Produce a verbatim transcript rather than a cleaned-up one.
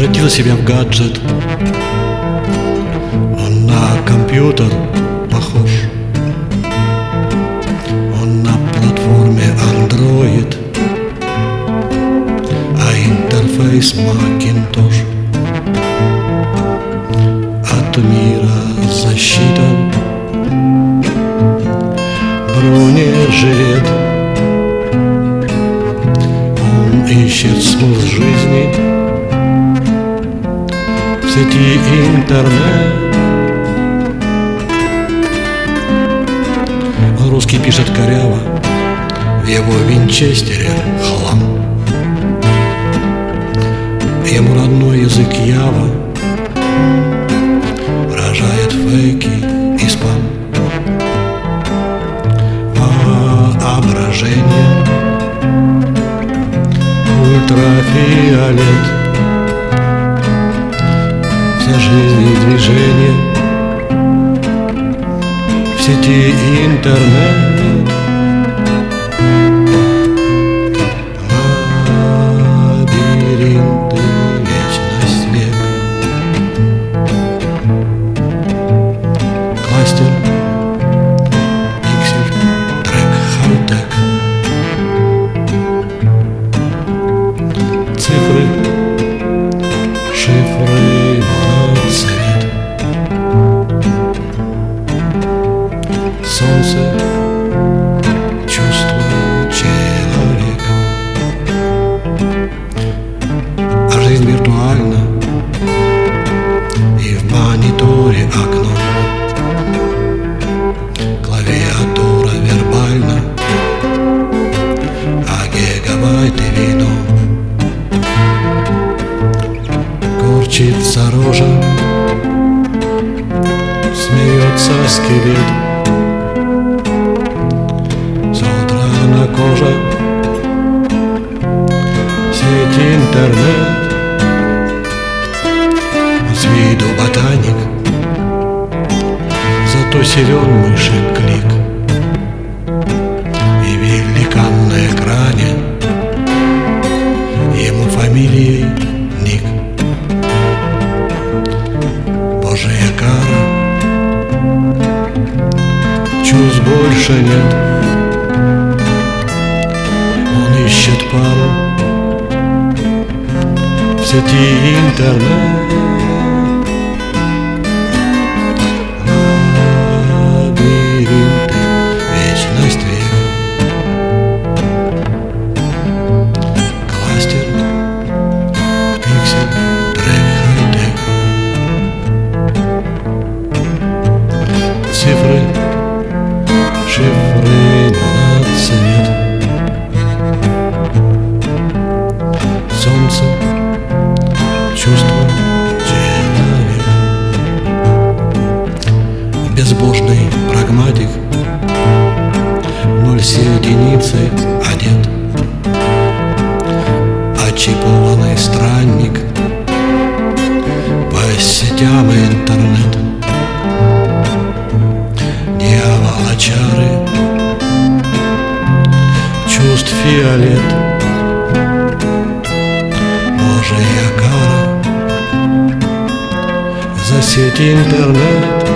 превратил себя в гаджет. Он на компьютер похож. Он на платформе Android, а интерфейс Macintosh. От мира защита, бронежилет. Он ищет смысл жизни в сети интернет. Русский пишет коряво, в его винчестере хлам. Ему родной язык Ява рожает фейки и спам. Воображение, ультрафиолет, вся жизнь и движение в сети интернет. Лабиринты, вечность, век. Кластер, пиксель, трек, хай-тек. Цифры, шифры, моноцвет. Солнце, чувство, человек. А жизнь виртуальна, и в мониторе окно. Клавиатура вербальна, а гигабайты вино. Корчится рожа, смеется скелет. Содрана кожа, сеть интернет. С виду ботаник, зато силен мыши клик. И великан на экране, ему фамилией ник. Божья кара, чувств больше нет. Он ищет пару в сети интернет. Лабиринты, вечность, век. Кластер, пиксель, трек, хай-тек. Цифры, шифры, моноцвет. Солнце, чувство, человек. Безбожный прагматик, ноль с единицей одет. Очипованный странник по сетям интернет. Дьявол-чары, чувств фиолет. Божья кара за сеть интернет.